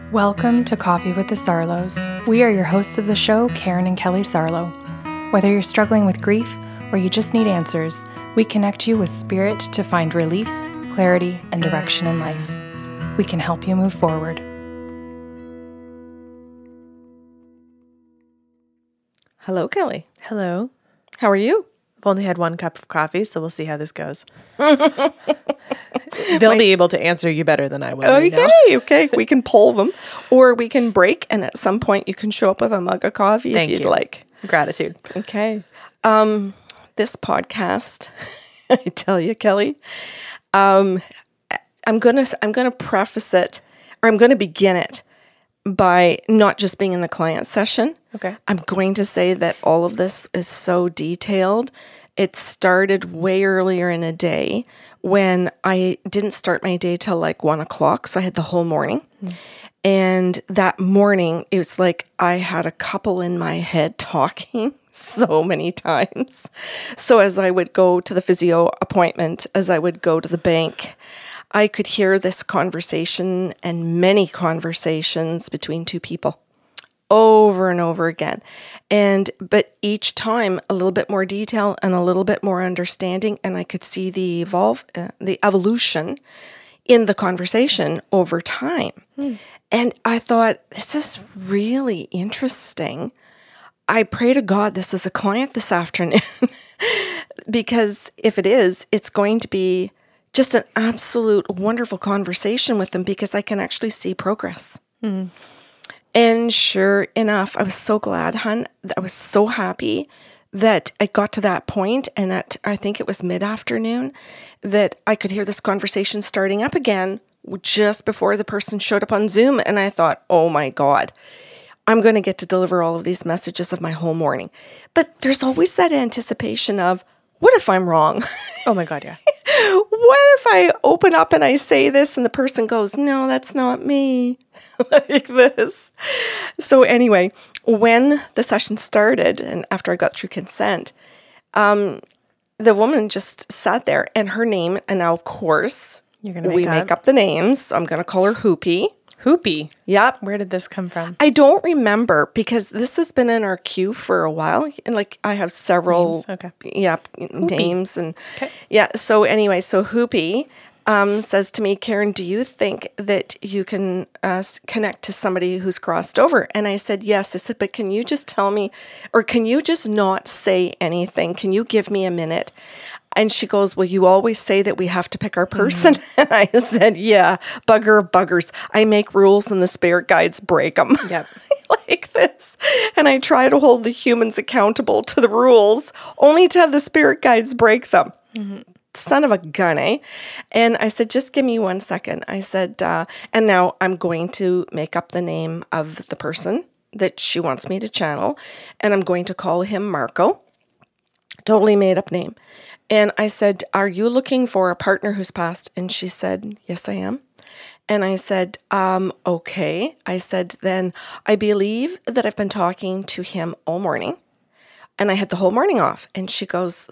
Welcome to Coffee with the Sarlos. We are your hosts of the show, Karen and Kelly Sarlo. Whether you're struggling with grief or you just need answers, we connect you with spirit to find relief, clarity, and direction in life. We can help you move forward. Hello, Kelly. Hello. How are you? I've only had one cup of coffee, so we'll see how this goes. They'll be able to answer you better than I will. Okay. We can poll them, or we can break, and at some point you can show up with a mug of coffee if you'd like. Gratitude. Okay. This podcast, I tell you, Kelly, I'm gonna preface it, or I'm gonna begin it by not just being in the client session. Okay. I'm going to say that all of this is so detailed. It started way earlier in a day when I didn't start my day till like 1 o'clock. So I had the whole morning. And that morning, it was like I had a couple in my head talking so many times. So as I would go to the physio appointment, as I would go to the bank, I could hear this conversation and many conversations between two people over and over again. But each time a little bit more detail and a little bit more understanding, and I could see the evolution in the conversation over time. And I thought, this is really interesting. I pray to God this is a client this afternoon because if it is, it's going to be just an absolute wonderful conversation with them because I can actually see progress. And sure enough, I was so glad, hon. I was so happy that I got to that point, and at I think it was mid-afternoon, that I could hear this conversation starting up again just before the person showed up on Zoom. And I thought, oh my God, I'm going to get to deliver all of these messages of my whole morning. But there's always that anticipation of, what if I'm wrong? Oh my God, yeah. What if I open up and I say this and the person goes, no, that's not me, like this. So anyway, when the session started and after I got through consent, the woman just sat there and her name, and now of course, we make up the names. I'm going to call her Hoopy. Hoopy. Yep. Where did this come from? I don't remember because this has been in our queue for a while. And like I have several names. And yeah. So anyway, so Hoopy says to me, Karen, do you think that you can connect to somebody who's crossed over? And I said, yes. I said, but can you just tell me, or can you just not say anything? Can you give me a minute? And she goes, well, you always say that we have to pick our person. And I said, yeah, bugger of buggers. I make rules and the spirit guides break them. Yep. Like this. And I try to hold the humans accountable to the rules, only to have the spirit guides break them. Son of a gun, eh? And I said, just give me 1 second. I said, and now I'm going to make up the name of the person that she wants me to channel. And I'm going to call him Marco. Totally made up name. And I said, are you looking for a partner who's passed? And she said, yes, I am. And I said, okay. I said, then I believe that I've been talking to him all morning. And I had the whole morning off. And she goes,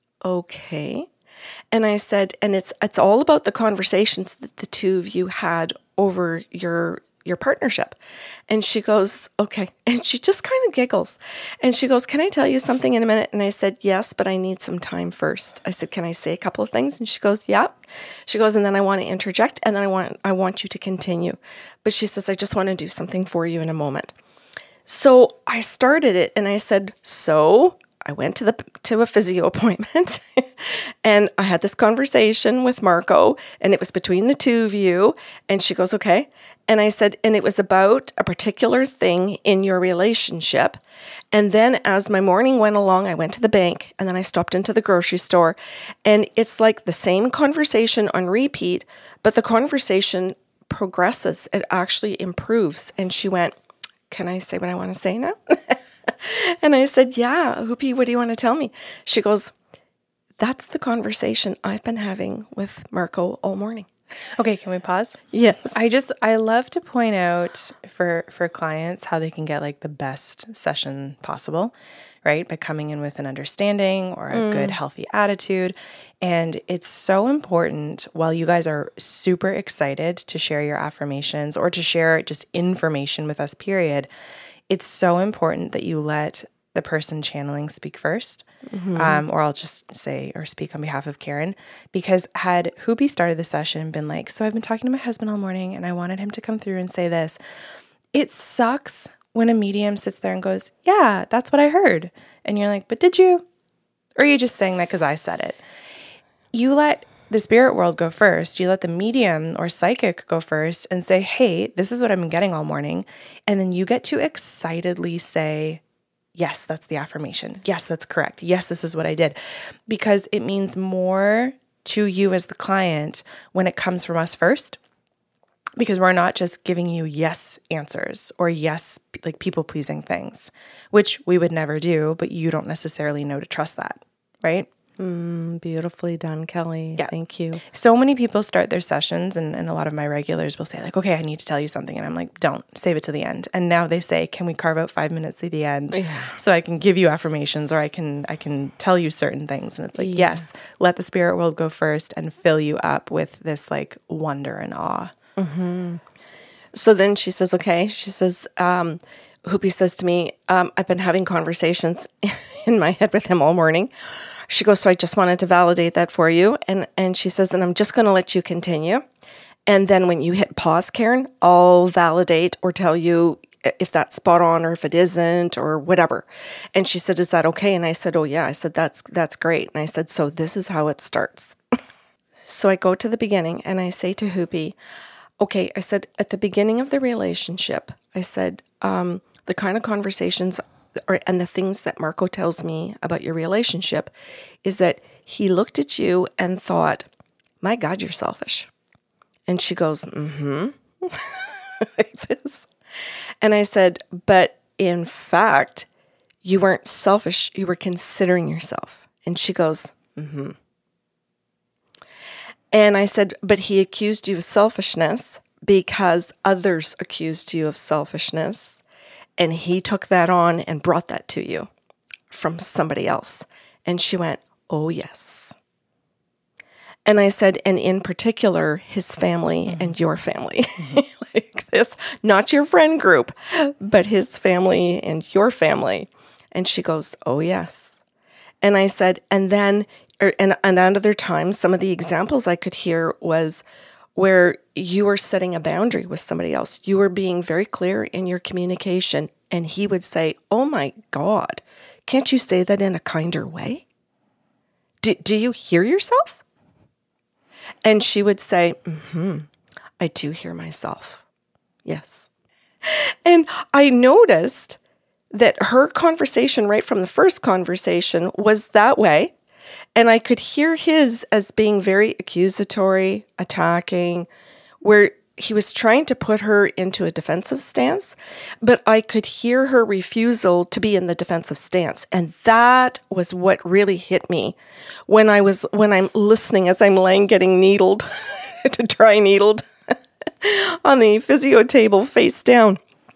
okay. And I said, and it's all about the conversations that the two of you had over your partnership. And she goes, okay. And she just kind of giggles. And she goes, can I tell you something in a minute? And I said, yes, but I need some time first. I said, can I say a couple of things? And she goes, yeah. She goes, and then I want to interject, and then I want you to continue. But she says, I just want to do something for you in a moment. So I started it, and I said, so I went to a physio appointment and I had this conversation with Marco, and it was between the two of you. And she goes, okay. And I said, and it was about a particular thing in your relationship. And then as my morning went along, I went to the bank, and then I stopped into the grocery store, and it's like the same conversation on repeat, but the conversation progresses. It actually improves. And she went, can I say what I want to say now? And I said, yeah, Hoopy, what do you want to tell me? She goes, that's the conversation I've been having with Marco all morning. Okay, can we pause? Yes. I love to point out for clients how they can get like the best session possible, right? By coming in with an understanding or a good healthy attitude. And it's so important while you guys are super excited to share your affirmations or to share just information with us, period. It's so important that you let the person channeling speak first. Or I'll just say or speak on behalf of Karen, because had Hoopy started the session and been like, so I've been talking to my husband all morning and I wanted him to come through and say this. It sucks when a medium sits there and goes, yeah, that's what I heard. And you're like, but did you? Or are you just saying that because I said it? You let the spirit world go first. You let the medium or psychic go first and say, hey, this is what I've been getting all morning. And then you get to excitedly say, yes, that's the affirmation. Yes, that's correct. Yes, this is what I did. Because it means more to you as the client when it comes from us first. Because we're not just giving you yes answers or yes, like people-pleasing things, which we would never do, but you don't necessarily know to trust that, right? Beautifully done, Kelly. Yeah. Thank you. So many people start their sessions and a lot of my regulars will say like, okay, I need to tell you something. And I'm like, don't, save it to the end. And now they say, can we carve out 5 minutes at the end so I can give you affirmations or I can tell you certain things. And it's like, yes, let the spirit world go first and fill you up with this like wonder and awe. So then she says, okay. She says, Hoopy says to me, I've been having conversations in my head with him all morning. She goes, so I just wanted to validate that for you. And she says, and I'm just going to let you continue. And then when you hit pause, Karen, I'll validate or tell you if that's spot on or if it isn't or whatever. And she said, is that okay? And I said, oh yeah. I said, that's great. And I said, so this is how it starts. So I go to the beginning and I say to Hoopy, okay, I said, at the beginning of the relationship, I said, the kind of conversations and the things that Marco tells me about your relationship is that he looked at you and thought, my God, you're selfish. And she goes, like this. And I said, but in fact, you weren't selfish. You were considering yourself. And she goes, And I said, but he accused you of selfishness because others accused you of selfishness. And he took that on and brought that to you from somebody else. And she went, oh, yes. And I said, and in particular, his family and your family. Like this, not your friend group, but his family and your family. And she goes, oh, yes. And I said, and then, and at other times, some of the examples I could hear was where you were setting a boundary with somebody else. You were being very clear in your communication. And he would say, oh my God, can't you say that in a kinder way? Do you hear yourself? And she would say, I do hear myself. Yes. And I noticed that her conversation right from the first conversation was that way. And I could hear his as being very accusatory, attacking, where he was trying to put her into a defensive stance, but I could hear her refusal to be in the defensive stance. And that was what really hit me when I'm listening as I'm laying getting needled, dry needled on the physio table face down.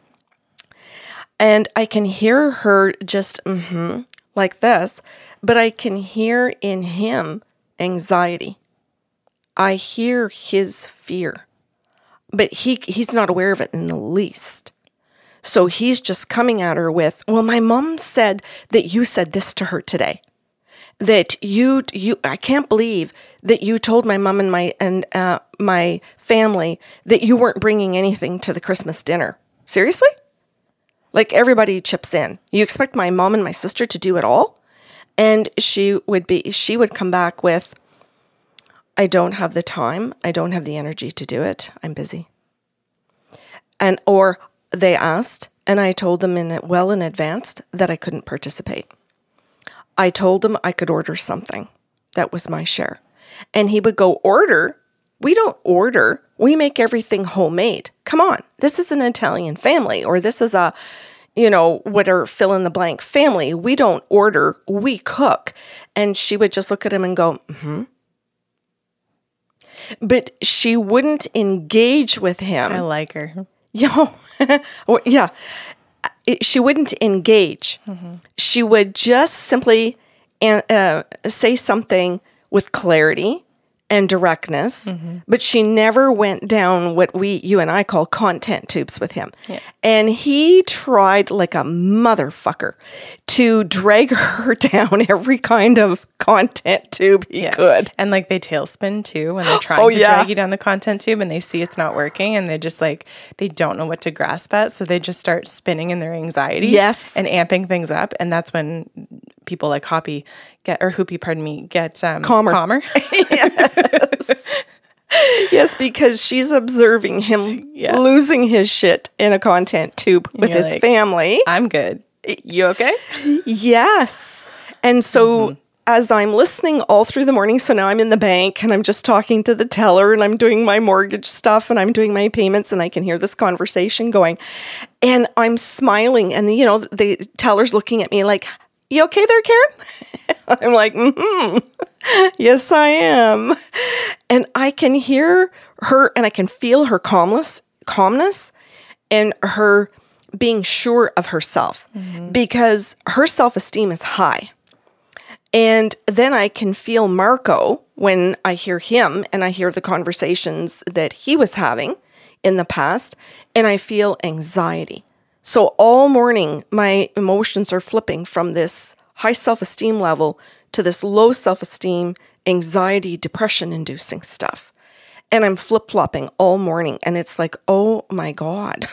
And I can hear her just like this, but I can hear in him anxiety. I hear his fear, but he's not aware of it in the least. So he's just coming at her with, well, my mom said that you said this to her today. That I can't believe that you told my mom and my family that you weren't bringing anything to the Christmas dinner. Seriously? Like everybody chips in. You expect my mom and my sister to do it all? And she would come back with, I don't have the time. I don't have the energy to do it. I'm busy. Or they asked, and I told them in advance that I couldn't participate. I told them I could order something. That was my share. And he would go, order? We don't order. We make everything homemade. Come on. This is an Italian family, or this is a, whatever fill in the blank family. We don't order. We cook. And she would just look at him and go, but she wouldn't engage with him. I like her. Yeah. She wouldn't engage. She would just simply say something with clarity and directness, but she never went down what you and I call content tubes with him. Yeah. And he tried like a motherfucker to drag her down every kind of content tube he could. And like they tailspin too when they're trying to drag you down the content tube and they see it's not working and they just like, they don't know what to grasp at. So they just start spinning in their anxiety. Yes. And amping things up. And that's when people like Hoopy get calmer. Yes, because she's observing him losing his shit in a content tube with his family. I'm good. You okay? Yes. And so as I'm listening all through the morning, so now I'm in the bank and I'm just talking to the teller and I'm doing my mortgage stuff and I'm doing my payments and I can hear this conversation going and I'm smiling and the teller's looking at me like, "You okay there, Karen?" I'm like, "Yes, I am." And I can hear her and I can feel her calmness and her being sure of herself because her self-esteem is high. And then I can feel Marco when I hear him and I hear the conversations that he was having in the past, and I feel anxiety. So all morning, my emotions are flipping from this high self-esteem level to this low self-esteem, anxiety, depression-inducing stuff. And I'm flip-flopping all morning, and it's like, oh my God.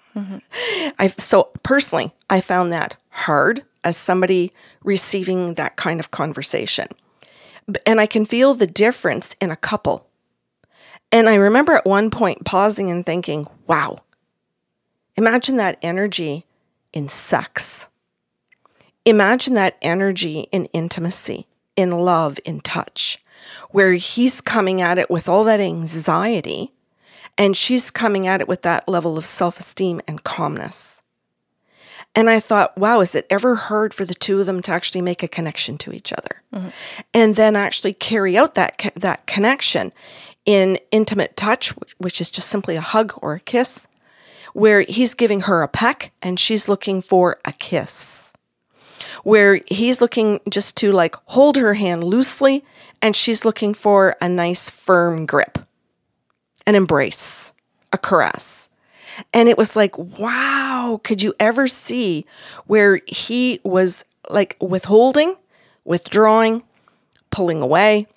So personally, I found that hard as somebody receiving that kind of conversation. And I can feel the difference in a couple. And I remember at one point pausing and thinking, wow, imagine that energy in sex. Imagine that energy in intimacy, in love, in touch, where he's coming at it with all that anxiety and she's coming at it with that level of self-esteem and calmness. And I thought, wow, is it ever hard for the two of them to actually make a connection to each other? And then actually carry out that connection in intimate touch, which is just simply a hug or a kiss, where he's giving her a peck and she's looking for a kiss, where he's looking just to like hold her hand loosely and she's looking for a nice firm grip, an embrace, a caress. And it was like, wow, could you ever see where he was like withholding, withdrawing, pulling away,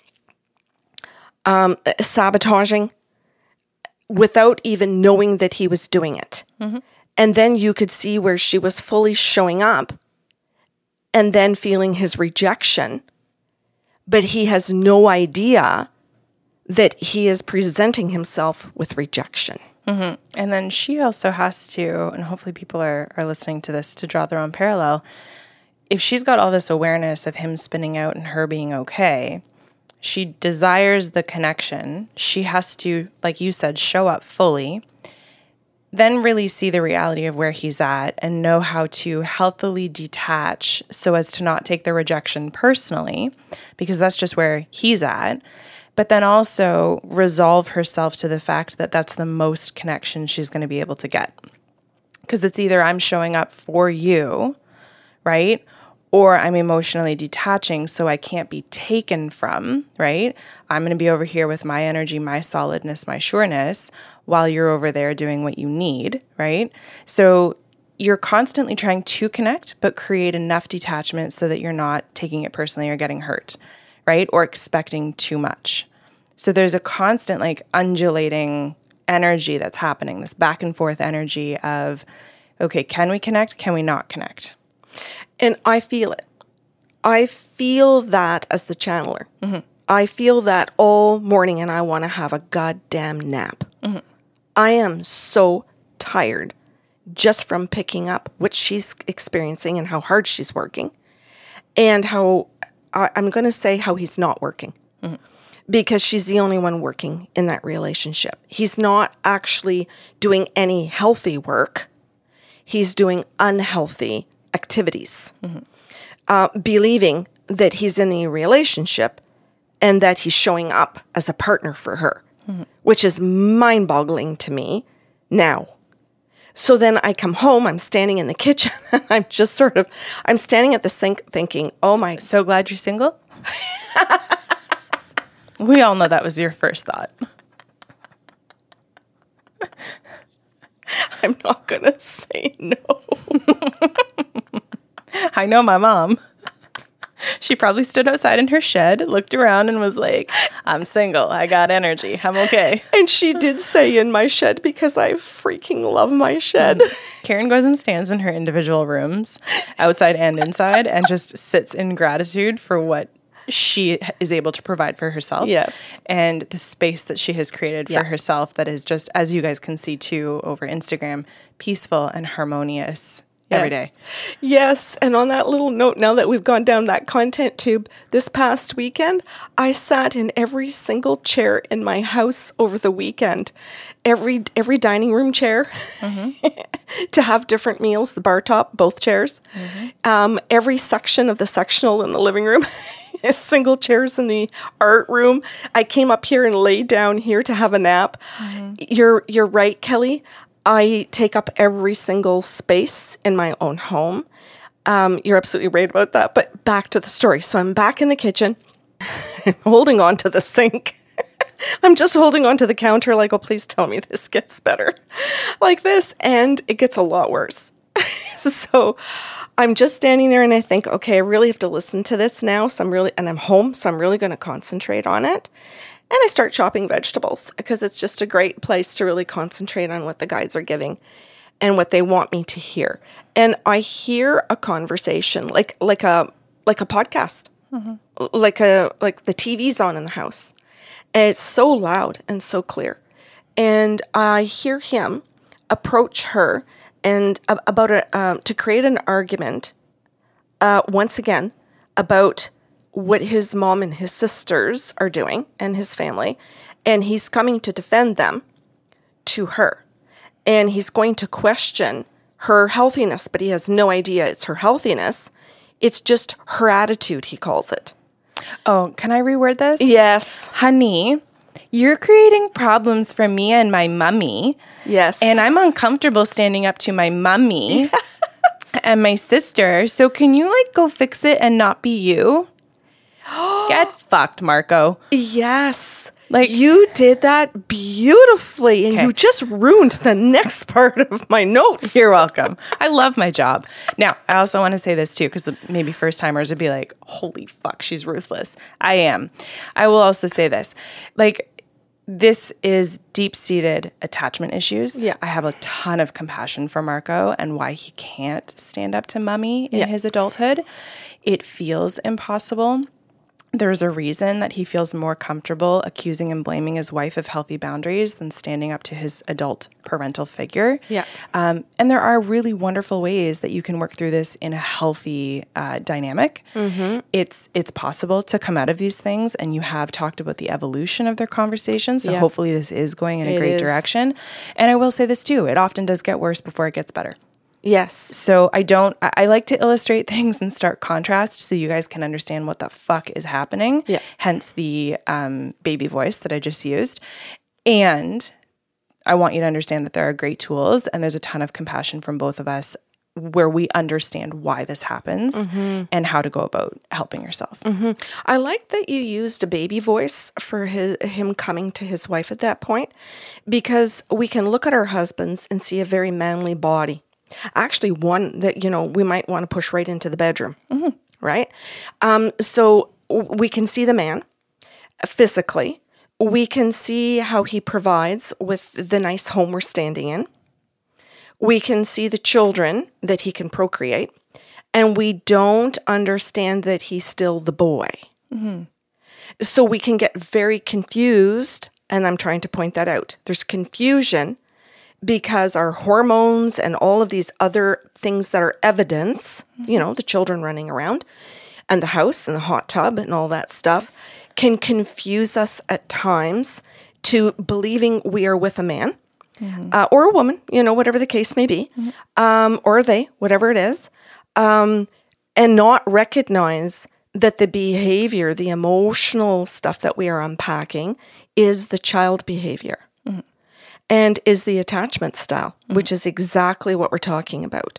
sabotaging without even knowing that he was doing it. And then you could see where she was fully showing up and then feeling his rejection, but he has no idea that he is presenting himself with rejection. And then she also has to, and hopefully people are listening to this to draw their own parallel, if she's got all this awareness of him spinning out and her being okay, she desires the connection. She has to, like you said, show up fully, then really see the reality of where he's at and know how to healthily detach so as to not take the rejection personally, because that's just where he's at. But then also resolve herself to the fact that that's the most connection she's going to be able to get. Because it's either I'm showing up for you, right? Or I'm emotionally detaching so I can't be taken from, right? I'm going to be over here with my energy, my solidness, my sureness, while you're over there doing what you need, right? So you're constantly trying to connect, but create enough detachment so that you're not taking it personally or getting hurt, right? Or expecting too much. So there's a constant like undulating energy that's happening, this back and forth energy of, okay, can we connect? Can we not connect? And I feel it. I feel that as the channeler. I feel that all morning and I want to have a goddamn nap. I am so tired just from picking up what she's experiencing and how hard she's working and how, I'm going to say how he's not working. Because she's the only one working in that relationship. He's not actually doing any healthy work. He's doing unhealthy activities. Believing that he's in the relationship and that he's showing up as a partner for her, which is mind-boggling to me now. So then I come home, I'm standing in the kitchen, and I'm standing at the sink thinking, oh my. So glad you're single? We all know that was your first thought. I'm not going to say no. I know my mom. She probably stood outside in her shed, looked around and was like, I'm single. I got energy. I'm okay. And she did say in my shed, because I freaking love my shed. Karen goes and stands in her individual rooms, outside and inside, and just sits in gratitude for what she is able to provide for herself. Yes. And the space that she has created for herself that is just, as you guys can see too over Instagram, peaceful and harmonious every day. Yes. And on that little note, now that we've gone down that content tube, this past weekend, I sat in every single chair in my house over the weekend. Every dining room chair to have different meals, the bar top, both chairs. Every section of the sectional in the living room. Single chairs in the art room. I came up here and laid down here to have a nap. You're right, Kelly. I take up every single space in my own home. You're absolutely right about that. But back to the story. So I'm back in the kitchen, holding on to the sink. I'm just holding on to the counter like, oh, please tell me this gets better. Like this. And it gets a lot worse. So I'm just standing there and I think, okay, I really have to listen to this now. And I'm home, so I'm really going to concentrate on it. And I start chopping vegetables because it's just a great place to really concentrate on what the guides are giving and what they want me to hear. And I hear a conversation, like a podcast, like the TV's on in the house. And it's so loud and so clear. And I hear him approach her and to create an argument once again about what his mom and his sisters are doing and his family, and he's coming to defend them to her, and he's going to question her healthiness, but he has no idea it's her healthiness. It's just her attitude, he calls it. Oh, can I reword this? Yes. Honey, you're creating problems for me and my mummy. Yes. And I'm uncomfortable standing up to my mummy and my sister. So can you go fix it and not be you? Get fucked, Marco. Yes. You did that beautifully, and you just ruined the next part of my notes. You're welcome. I love my job. Now, I also want to say this too, because maybe first timers would be like, holy fuck, she's ruthless. I am. I will also say this. This is deep-seated attachment issues. Yeah. I have a ton of compassion for Marco and why he can't stand up to mummy in his adulthood. It feels impossible. There's a reason that he feels more comfortable accusing and blaming his wife of healthy boundaries than standing up to his adult parental figure. Yeah. And there are really wonderful ways that you can work through this in a healthy dynamic. It's possible to come out of these things, and you have talked about the evolution of their conversations. So hopefully this is going in a great direction. And I will say this too, it often does get worse before it gets better. Yes. So I like to illustrate things in stark contrast so you guys can understand what the fuck is happening. Yeah. Hence the baby voice that I just used. And I want you to understand that there are great tools and there's a ton of compassion from both of us where we understand why this happens and how to go about helping yourself. I like that you used a baby voice for him coming to his wife at that point, because we can look at our husbands and see a very manly body. Actually, one that, we might want to push right into the bedroom, right? So we can see the man physically. We can see how he provides with the nice home we're standing in. We can see the children that he can procreate. And we don't understand that he's still the boy. So we can get very confused, and I'm trying to point that out. There's confusion because our hormones and all of these other things that are evidence, the children running around and the house and the hot tub and all that stuff can confuse us at times to believing we are with a man or a woman, whatever the case may be, or they, whatever it is, and not recognize that the behavior, the emotional stuff that we are unpacking is the child behavior and is the attachment style, which is exactly what we're talking about.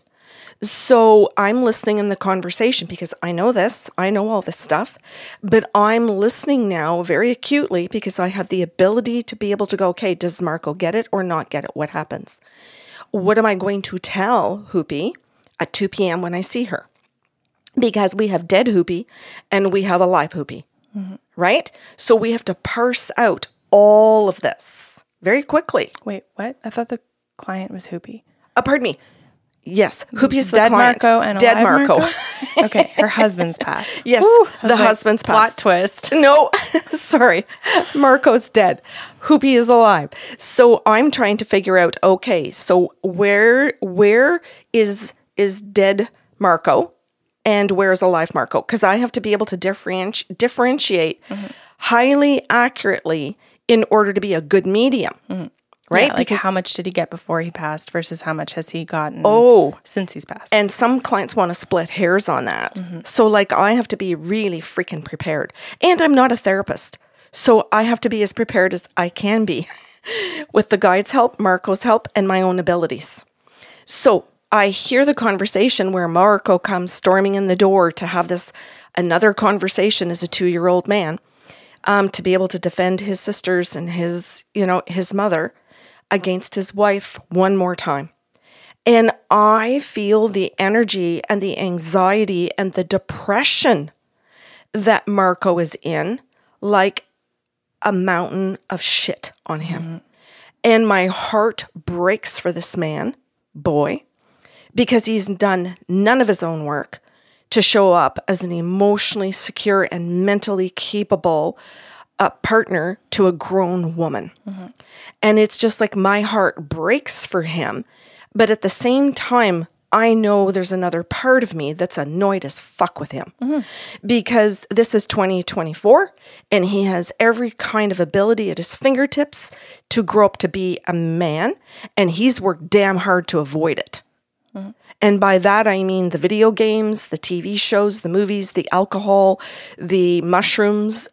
So I'm listening in the conversation because I know this, I know all this stuff, but I'm listening now very acutely because I have the ability to be able to go, okay, does Marco get it or not get it? What happens? What am I going to tell Hoopy at 2 p.m. when I see her? Because we have dead Hoopy and we have a live Hoopy, right? So we have to parse out all of this very quickly. Wait, what? I thought the client was Hoopy. Pardon me. Yes, Hoopy's the Dead client. Marco and dead alive Marco. Okay, her husband's passed. Yes, the husband's plot passed. twist. No, sorry. Marco's dead. Hoopy is alive. So I'm trying to figure out, okay, so where is dead Marco and where's alive Marco? Because I have to be able to differentiate highly accurately in order to be a good medium. Right? Yeah, like how much did he get before he passed versus how much has he gotten since he's passed? And some clients want to split hairs on that. So like I have to be really freaking prepared. And I'm not a therapist. So I have to be as prepared as I can be with the guide's help, Marco's help, and my own abilities. So I hear the conversation where Marco comes storming in the door to have another conversation as a 2-year-old man, to be able to defend his sisters and his mother against his wife one more time. And I feel the energy and the anxiety and the depression that Marco is in, like a mountain of shit on him. And my heart breaks for this boy, because he's done none of his own work to show up as an emotionally secure and mentally capable partner to a grown woman. And it's just like my heart breaks for him. But at the same time, I know there's another part of me that's annoyed as fuck with him. Because this is 2024 and he has every kind of ability at his fingertips to grow up to be a man. And he's worked damn hard to avoid it. And by that, I mean the video games, the TV shows, the movies, the alcohol, the mushrooms,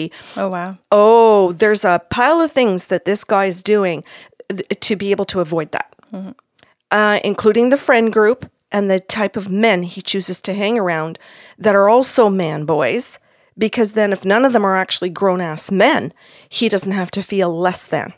there's a pile of things that this guy's doing to be able to avoid that, including the friend group and the type of men he chooses to hang around that are also man boys, because then if none of them are actually grown-ass men, he doesn't have to feel less than.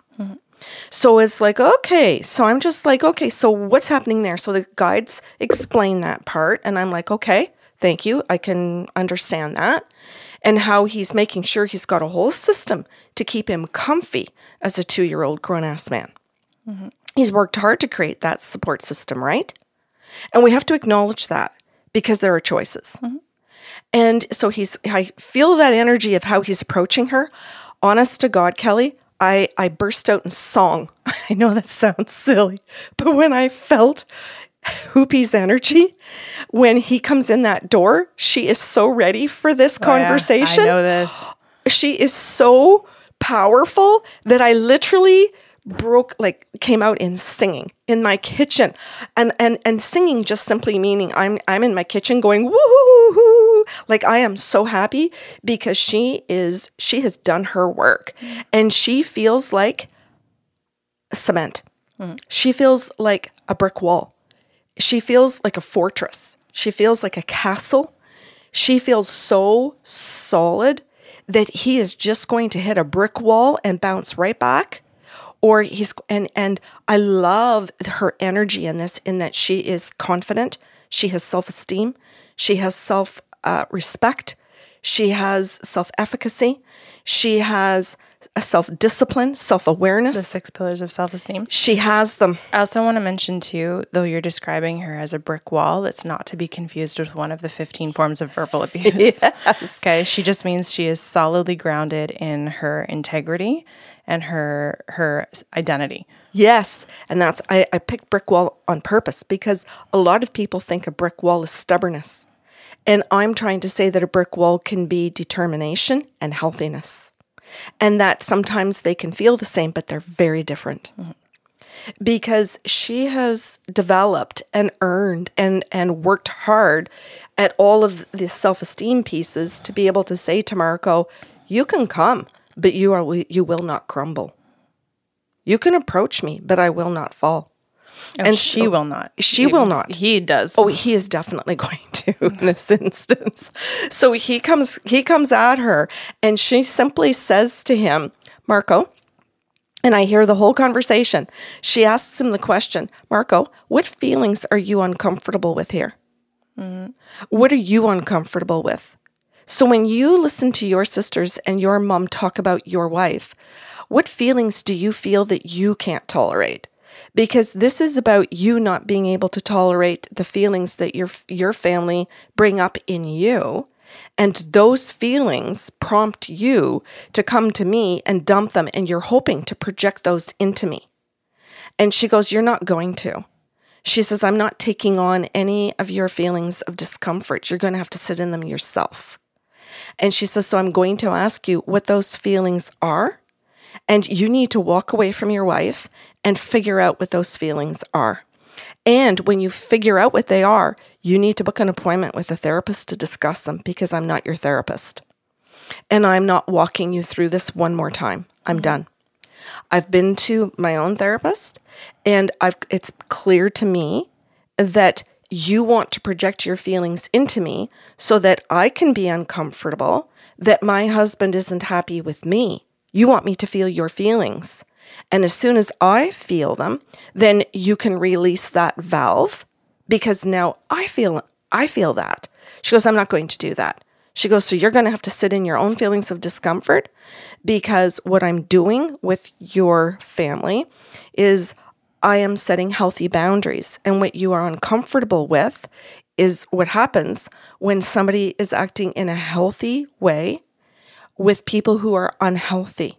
So it's like, okay, so I'm just like, okay, so what's happening there? So the guides explain that part and I'm like, okay, thank you. I can understand that. And how he's making sure he's got a whole system to keep him comfy as a 2-year-old grown-ass man. He's worked hard to create that support system, right? And we have to acknowledge that because there are choices. And so I feel that energy of how he's approaching her. Honest to God, Kelly, I burst out in song. I know that sounds silly, but when I felt Hoopy's energy, when he comes in that door, she is so ready for this conversation. Yeah, I know this. She is so powerful that I literally came out in singing in my kitchen, and singing just simply meaning I'm in my kitchen going woo-hoo-hoo. Like I am so happy because she has done her work and she feels like cement. She feels like a brick wall. She feels like a fortress. She feels like a castle. She feels so solid that he is just going to hit a brick wall and bounce right back. Or and I love her energy in this, in that she is confident. She has self-esteem. She has self-respect. She has self-efficacy. She has a self-discipline, self-awareness. The 6 pillars of self-esteem. She has them. I also want to mention too, though you're describing her as a brick wall, it's not to be confused with one of the 15 forms of verbal abuse. Yes. Okay. She just means she is solidly grounded in her integrity and her identity. Yes. And I picked brick wall on purpose because a lot of people think a brick wall is stubbornness. And I'm trying to say that a brick wall can be determination and healthiness. And that sometimes they can feel the same, but they're very different. because she has developed and earned and worked hard at all of the self-esteem pieces to be able to say to Marco, you can come, but you will not crumble. You can approach me, but I will not fall. And she will not. She will not. He does. Oh, he is definitely going to in this instance. So he comes at her, and she simply says to him, Marco, and I hear the whole conversation. She asks him the question, Marco, what feelings are you uncomfortable with here? Mm-hmm. What are you uncomfortable with? So when you listen to your sisters and your mom talk about your wife, what feelings do you feel that you can't tolerate? Because this is about you not being able to tolerate the feelings that your family bring up in you. And those feelings prompt you to come to me and dump them, and you're hoping to project those into me. And she goes, you're not going to. She says, I'm not taking on any of your feelings of discomfort. You're going to have to sit in them yourself. And she says, so I'm going to ask you what those feelings are. And you need to walk away from your wife and figure out what those feelings are. And when you figure out what they are, you need to book an appointment with a therapist to discuss them, because I'm not your therapist. And I'm not walking you through this one more time. I'm done. I've been to my own therapist, and it's clear to me that you want to project your feelings into me so that I can be uncomfortable, that my husband isn't happy with me. You want me to feel your feelings. And as soon as I feel them, then you can release that valve, because now I feel that. She goes, I'm not going to do that. She goes, so you're going to have to sit in your own feelings of discomfort, because what I'm doing with your family is I am setting healthy boundaries. And what you are uncomfortable with is what happens when somebody is acting in a healthy way with people who are unhealthy.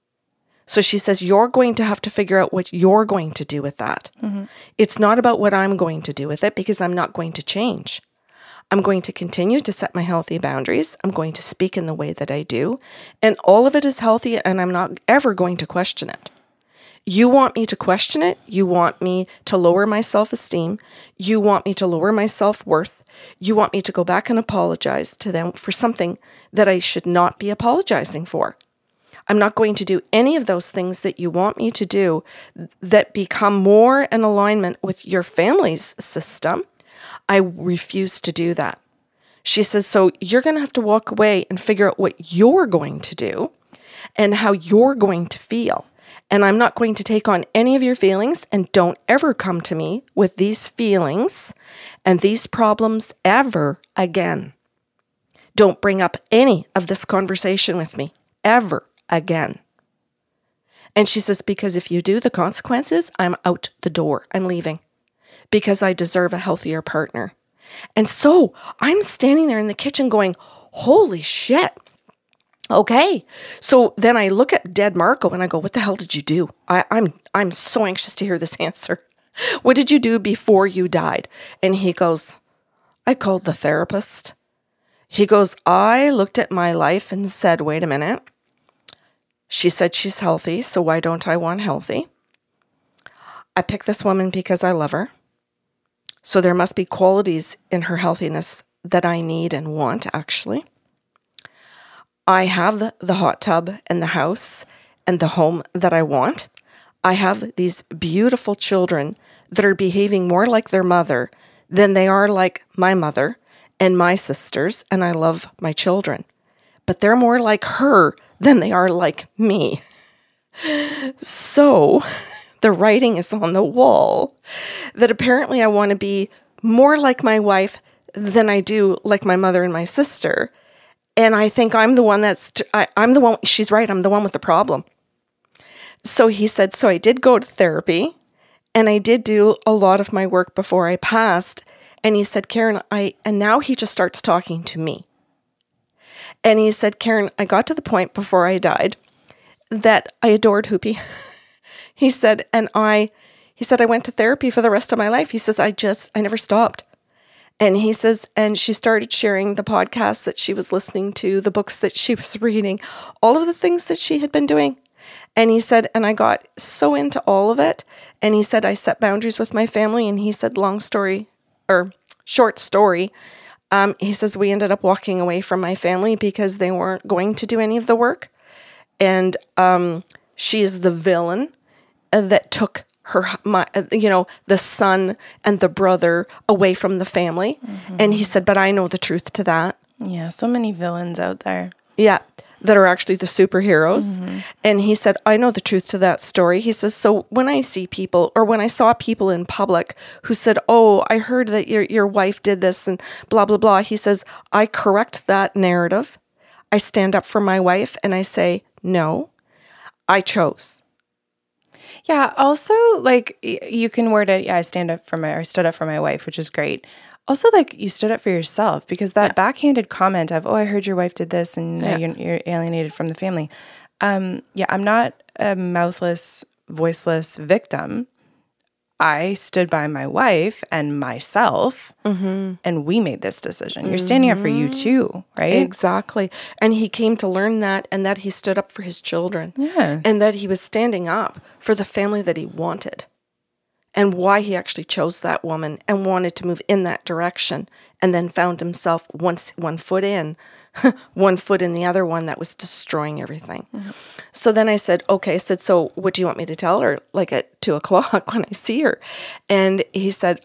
So she says, you're going to have to figure out what you're going to do with that. Mm-hmm. It's not about what I'm going to do with it, because I'm not going to change. I'm going to continue to set my healthy boundaries. I'm going to speak in the way that I do. And all of it is healthy, and I'm not ever going to question it. You want me to question it. You want me to lower my self-esteem. You want me to lower my self-worth. You want me to go back and apologize to them for something that I should not be apologizing for. I'm not going to do any of those things that you want me to do that become more in alignment with your family's system. I refuse to do that. She says, so you're going to have to walk away and figure out what you're going to do and how you're going to feel. And I'm not going to take on any of your feelings, and don't ever come to me with these feelings and these problems ever again. Don't bring up any of this conversation with me ever again. And she says, because if you do, the consequences, I'm out the door. I'm leaving, because I deserve a healthier partner. And so I'm standing there in the kitchen going, holy shit. Okay. So then I look at dead Marco and I go, what the hell did you do? I'm so anxious to hear this answer. What did you do before you died? And he goes, I called the therapist. He goes, I looked at my life and said, wait a minute. She said she's healthy, so why don't I want healthy? I picked this woman because I love her. So there must be qualities in her healthiness that I need and want, actually. I have the hot tub and the house and the home that I want. I have these beautiful children that are behaving more like their mother than they are like my mother and my sisters, and I love my children. But they're more like her than they are like me. So the writing is on the wall that apparently I want to be more like my wife than I do like my mother and my sister. And I think I'm the one I'm the one, she's right, I'm the one with the problem. So he said, so I did go to therapy, and I did do a lot of my work before I passed. And he said, Karen, and now he just starts talking to me. And he said, Karen, I got to the point before I died that I adored Hoopy. He said, I went to therapy for the rest of my life. He says, I never stopped. And he says, and she started sharing the podcasts that she was listening to, the books that she was reading, all of the things that she had been doing. And he said, and I got so into all of it. And he said, I set boundaries with my family. And he said, short story. He says, we ended up walking away from my family because they weren't going to do any of the work. And she is the villain that took the son and the brother away from the family. And he said, but I know the truth to that. Yeah, so many villains out there. Yeah, that are actually the superheroes. And he said, I know the truth to that story. He says, so when I see people, or when I saw people in public who said, oh, I heard that your wife did this and blah, blah, blah. He says, I correct that narrative. I stand up for my wife and I say, no, I chose. Yeah. Also, like, you can word it, I stood up for my wife, which is great. Also, like, you stood up for yourself, because that backhanded comment of, oh, I heard your wife did this and you're alienated from the family. I'm not a mouthless, voiceless victim. I stood by my wife and myself, and we made this decision. You're standing up for you too, right? Exactly. And he came to learn that, and that he stood up for his children. Yeah. And that he was standing up for the family that he wanted, and why he actually chose that woman and wanted to move in that direction, and then found himself one foot in, one foot in the other one that was destroying everything. So then I said, okay, so what do you want me to tell her, like at 2:00 when I see her? And he said,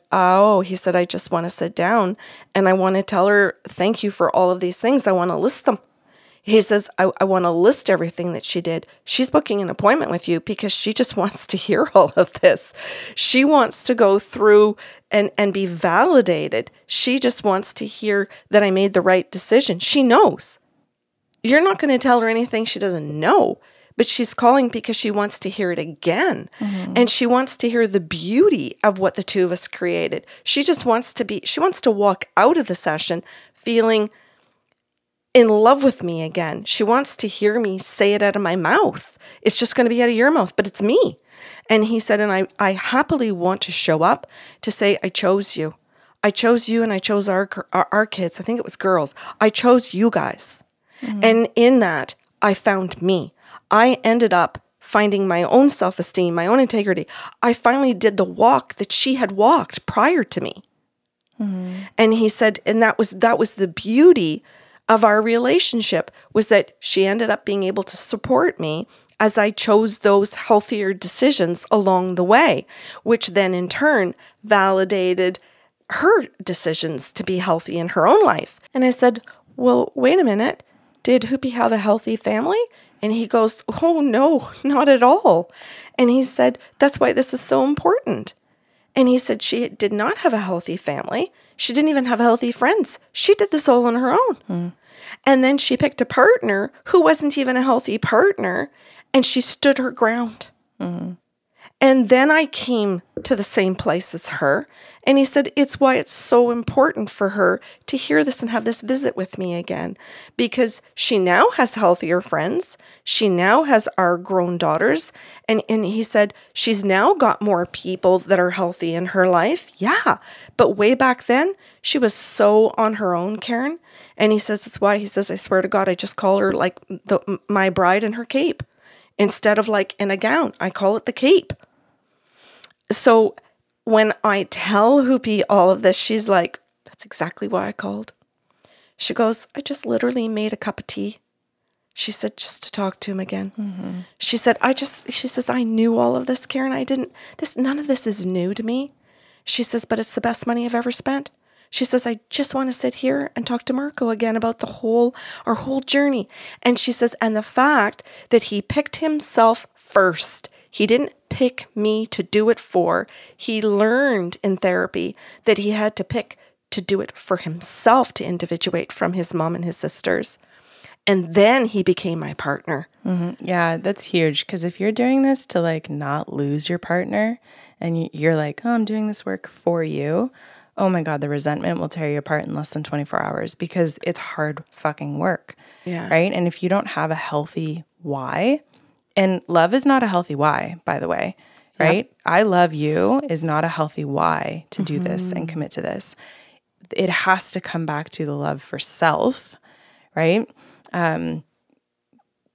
I just want to sit down and I want to tell her, thank you for all of these things. I want to list them. He says, I want to list everything that she did. She's booking an appointment with you because she just wants to hear all of this. She wants to go through and be validated. She just wants to hear that I made the right decision. She knows. You're not going to tell her anything she doesn't know, but she's calling because she wants to hear it again. And she wants to hear the beauty of what the two of us created. She wants to walk out of the session feeling in love with me again. She wants to hear me say it out of my mouth. It's just going to be out of your mouth, but it's me. And he said, and I happily want to show up to say, I chose you. I chose you and I chose our kids. I think it was girls. I chose you guys. And in that, I found me. I ended up finding my own self-esteem, my own integrity. I finally did the walk that she had walked prior to me. And he said, and that was the beauty of our relationship, was that she ended up being able to support me as I chose those healthier decisions along the way, which then in turn validated her decisions to be healthy in her own life. And I said, well, wait a minute. Did Hoopie have a healthy family? And he goes, oh, no, not at all. And he said, that's why this is so important. And he said she did not have a healthy family. She didn't even have healthy friends. She did this all on her own. And then she picked a partner who wasn't even a healthy partner, and she stood her ground. And then I came to the same place as her. And he said, it's why it's so important for her to hear this and have this visit with me again, because she now has healthier friends. She now has our grown daughters. And he said, she's now got more people that are healthy in her life. Yeah. But way back then, she was so on her own, Karen. And he says, that's why he says, I swear to God, I just call her like my bride in her cape. Instead of like in a gown, I call it the cape. So when I tell Hoopie all of this, she's like, that's exactly why I called. She goes, I just literally made a cup of tea. She said, just to talk to him again. She said, she says, I knew all of this, Karen. None of this is new to me. She says, but it's the best money I've ever spent. She says, I just want to sit here and talk to Marco again about our whole journey. And she says, and the fact that he picked himself first. He didn't pick me to do it for. He learned in therapy that he had to pick to do it for himself, to individuate from his mom and his sisters. And then he became my partner. Yeah, that's huge. Because if you're doing this to like not lose your partner, and you're like, oh, I'm doing this work for you. Oh my God, the resentment will tear you apart in less than 24 hours because it's hard fucking work. Yeah. Right. And if you don't have a healthy why, and love is not a healthy why, by the way, right? Yep. I love you is not a healthy why to do this and commit to this. It has to come back to the love for self, right?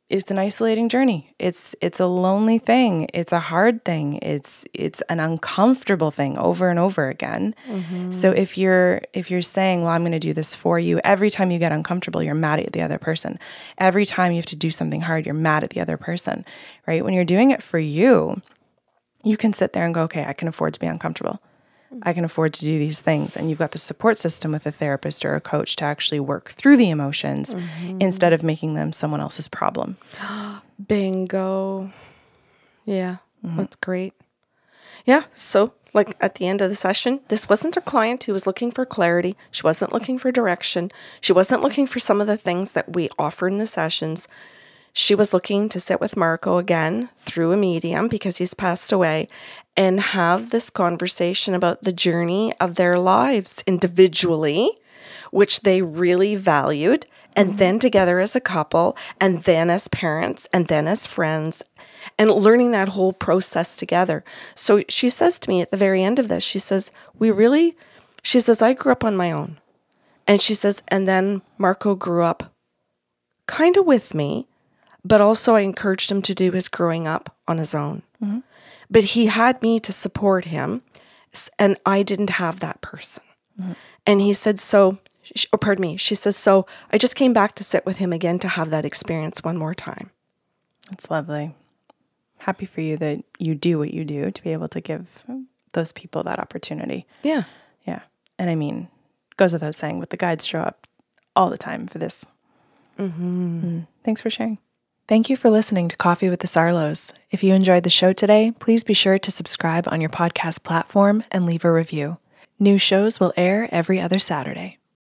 it's an isolating journey. It's a lonely thing. It's a hard thing. It's an uncomfortable thing over and over again. So if you're saying, well, I'm going to do this for you, every time you get uncomfortable, you're mad at the other person. Every time you have to do something hard, you're mad at the other person, right? When you're doing it for you, you can sit there and go, okay, I can afford to be uncomfortable. I can afford to do these things. And you've got the support system with a therapist or a coach to actually work through the emotions instead of making them someone else's problem. Bingo. Yeah, that's great. Yeah, so like at the end of the session, this wasn't a client who was looking for clarity. She wasn't looking for direction. She wasn't looking for some of the things that we offer in the sessions. She was looking to sit with Marco again through a medium because he's passed away and have this conversation about the journey of their lives individually, which they really valued, and then together as a couple, and then as parents, and then as friends, and learning that whole process together. So she says to me at the very end of this, she says, I grew up on my own. And she says, and then Marco grew up kind of with me, but also I encouraged him to do his growing up on his own. But he had me to support him, and I didn't have that person. And he said, she says, so I just came back to sit with him again to have that experience one more time. That's lovely. Happy for you that you do what you do to be able to give those people that opportunity. Yeah. Yeah. And I mean, goes without saying, but the guides show up all the time for this. Thanks for sharing. Thank you for listening to Coffee with the Sarlos. If you enjoyed the show today, please be sure to subscribe on your podcast platform and leave a review. New shows will air every other Saturday.